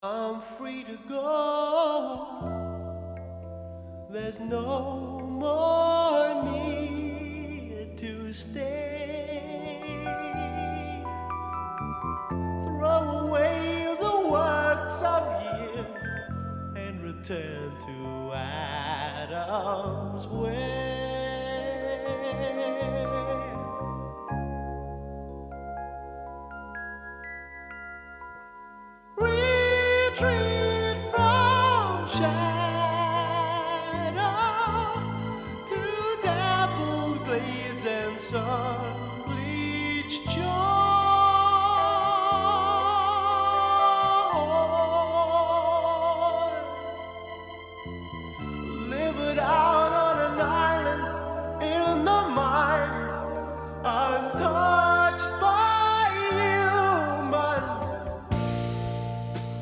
I'm free to go. There's no more need to stay. Throw away the works of years and return to Adam's way. Retreat from shadow to dappled glades and sun-bleached shore.